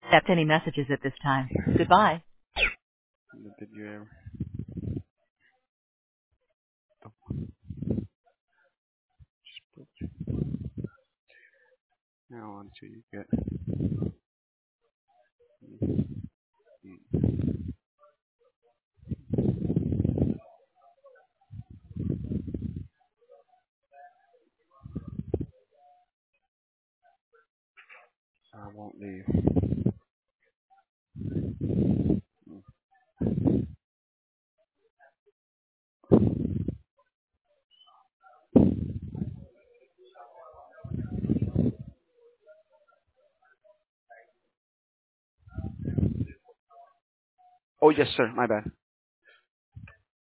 accept any messages at this time. Goodbye. Did you ever? Now until you get. I won't leave. Oh yes, sir. My bad.